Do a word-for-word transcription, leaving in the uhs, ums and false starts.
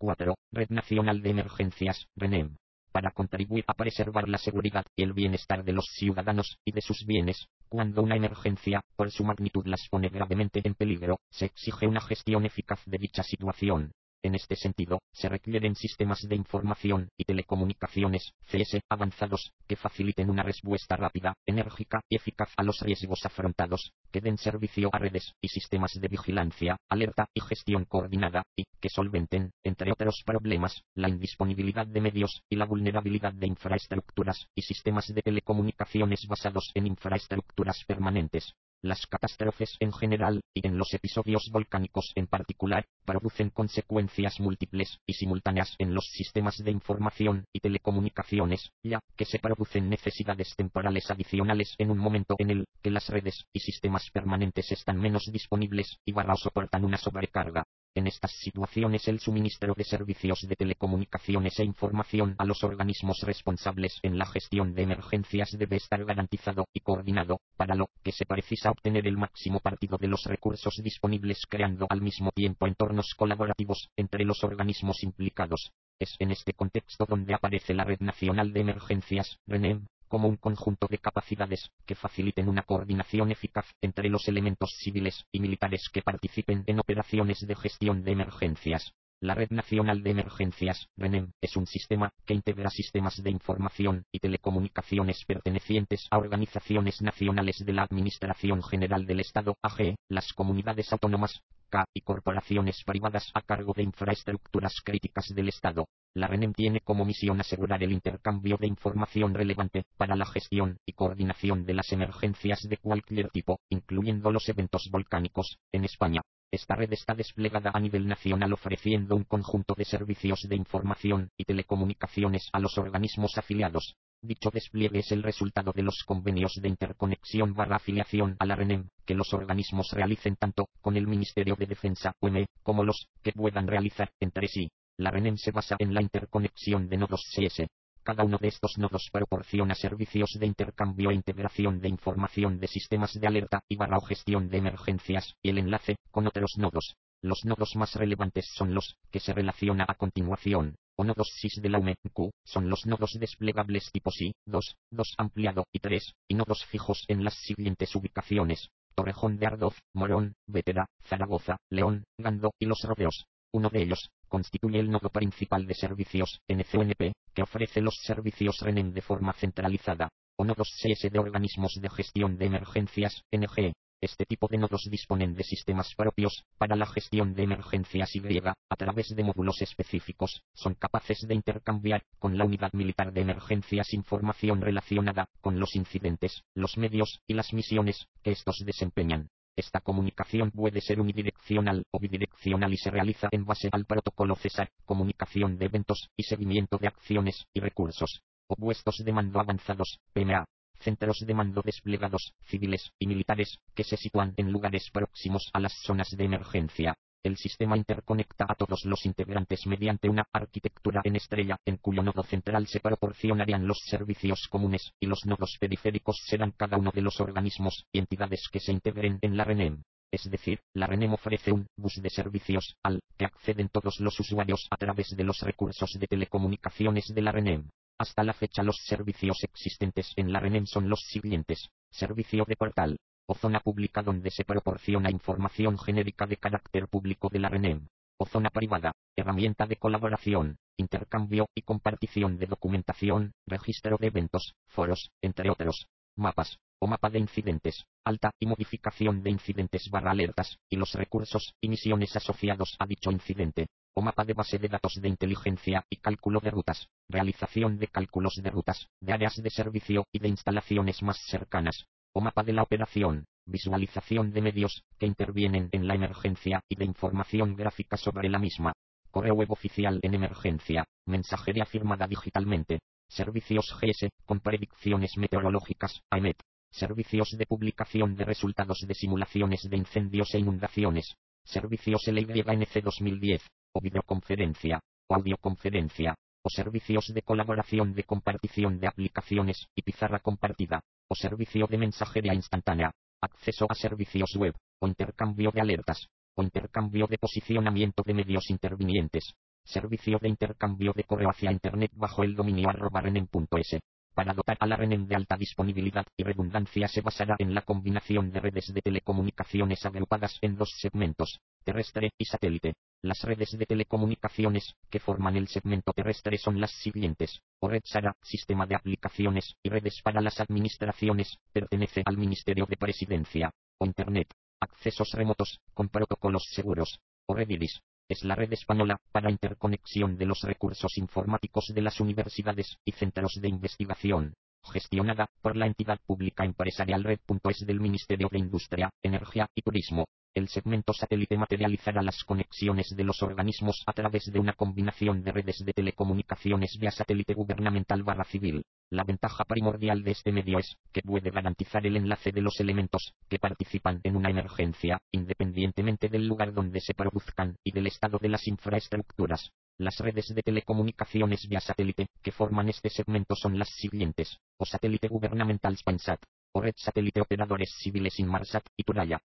cuatro. Red Nacional de Emergencias, RENEM. Para contribuir a preservar la seguridad y el bienestar de los ciudadanos y de sus bienes, cuando una emergencia, por su magnitud, las pone gravemente en peligro, se exige una gestión eficaz de dicha situación. En este sentido, se requieren sistemas de información y telecomunicaciones, C S, avanzados, que faciliten una respuesta rápida, enérgica y eficaz a los riesgos afrontados, que den servicio a redes y sistemas de vigilancia, alerta y gestión coordinada, y que solventen, entre otros problemas, la indisponibilidad de medios y la vulnerabilidad de infraestructuras y sistemas de telecomunicaciones basados en infraestructuras permanentes. Las catástrofes en general, y en los episodios volcánicos en particular, producen consecuencias múltiples y simultáneas en los sistemas de información y telecomunicaciones, ya que se producen necesidades temporales adicionales en un momento en el que las redes y sistemas permanentes están menos disponibles y barra o soportan una sobrecarga. En estas situaciones el suministro de servicios de telecomunicaciones e información a los organismos responsables en la gestión de emergencias debe estar garantizado y coordinado, para lo que se precisa obtener el máximo partido de los recursos disponibles, creando al mismo tiempo entornos colaborativos entre los organismos implicados. Es en este contexto donde aparece la Red Nacional de Emergencias, RENEM, como un conjunto de capacidades que faciliten una coordinación eficaz entre los elementos civiles y militares que participen en operaciones de gestión de emergencias. La Red Nacional de Emergencias, RENEM, es un sistema que integra sistemas de información y telecomunicaciones pertenecientes a organizaciones nacionales de la Administración General del Estado, A G, las comunidades autónomas, K, y corporaciones privadas a cargo de infraestructuras críticas del Estado. La RENEM tiene como misión asegurar el intercambio de información relevante para la gestión y coordinación de las emergencias de cualquier tipo, incluyendo los eventos volcánicos, en España. Esta red está desplegada a nivel nacional ofreciendo un conjunto de servicios de información y telecomunicaciones a los organismos afiliados. Dicho despliegue es el resultado de los convenios de interconexión barra afiliación a la RENEM, que los organismos realicen tanto con el Ministerio de Defensa, U M E, como los que puedan realizar entre sí. La RENEM se basa en la interconexión de nodos C S. Cada uno de estos nodos proporciona servicios de intercambio e integración de información de sistemas de alerta y barra o gestión de emergencias, y el enlace con otros nodos. Los nodos más relevantes son los que se relaciona a continuación, o nodos S I S de la U M E. Q son los nodos desplegables tipo S I, dos, dos ampliado y tres, y nodos fijos en las siguientes ubicaciones: Torrejón de Ardoz, Morón, Vétera, Zaragoza, León, Gando y Los Rodeos. Uno de ellos constituye el nodo principal de servicios, N C U N P, que ofrece los servicios RENEM de forma centralizada, o nodos C S de organismos de gestión de emergencias, N G E. Este tipo de nodos disponen de sistemas propios para la gestión de emergencias y, a través de módulos específicos, son capaces de intercambiar con la unidad militar de emergencias información relacionada con los incidentes, los medios y las misiones que estos desempeñan. Esta comunicación puede ser unidireccional o bidireccional y se realiza en base al protocolo CESAR, comunicación de eventos y seguimiento de acciones y recursos, o puestos de mando avanzados, P M A, centros de mando desplegados, civiles y militares, que se sitúan en lugares próximos a las zonas de emergencia. El sistema interconecta a todos los integrantes mediante una arquitectura en estrella, en cuyo nodo central se proporcionarían los servicios comunes, y los nodos periféricos serán cada uno de los organismos y entidades que se integren en la RENEM. Es decir, la RENEM ofrece un bus de servicios al que acceden todos los usuarios a través de los recursos de telecomunicaciones de la RENEM. Hasta la fecha los servicios existentes en la RENEM son los siguientes: servicio de portal, o zona pública donde se proporciona información genérica de carácter público de la RENEM, o zona privada, herramienta de colaboración, intercambio y compartición de documentación, registro de eventos, foros, entre otros, mapas, o mapa de incidentes, alta y modificación de incidentes barra alertas, y los recursos y misiones asociados a dicho incidente, o mapa de base de datos de inteligencia y cálculo de rutas, realización de cálculos de rutas, de áreas de servicio y de instalaciones más cercanas, o mapa de la operación, visualización de medios que intervienen en la emergencia y de información gráfica sobre la misma, correo web oficial en emergencia, mensajería firmada digitalmente, servicios G S con predicciones meteorológicas, A E M E T, servicios de publicación de resultados de simulaciones de incendios e inundaciones, servicios L Y N C dos mil diez, o videoconferencia, o audioconferencia, o servicios de colaboración de compartición de aplicaciones y pizarra compartida, o servicio de mensajería instantánea, acceso a servicios web, o intercambio de alertas, o intercambio de posicionamiento de medios intervinientes. servicio de intercambio de correo hacia Internet bajo el dominio arroba renem punto es. Para dotar a la renem de alta disponibilidad y redundancia se basará en la combinación de redes de telecomunicaciones agrupadas en dos segmentos, terrestre y satélite. Las redes de telecomunicaciones que forman el segmento terrestre son las siguientes: o red SARA, sistema de aplicaciones y redes para las administraciones, pertenece al Ministerio de Presidencia; o Internet, accesos remotos, con protocolos seguros; o red IRIS, es la red española para interconexión de los recursos informáticos de las universidades y centros de investigación, gestionada por la entidad pública empresarial Red.es del Ministerio de Industria, Energía y Turismo. El segmento satélite materializará las conexiones de los organismos a través de una combinación de redes de telecomunicaciones vía satélite gubernamental barra civil. La ventaja primordial de este medio es que puede garantizar el enlace de los elementos que participan en una emergencia, independientemente del lugar donde se produzcan y del estado de las infraestructuras. Las redes de telecomunicaciones vía satélite que forman este segmento son las siguientes: o satélite gubernamental Spansat, o red satélite operadores civiles Inmarsat y Turaya.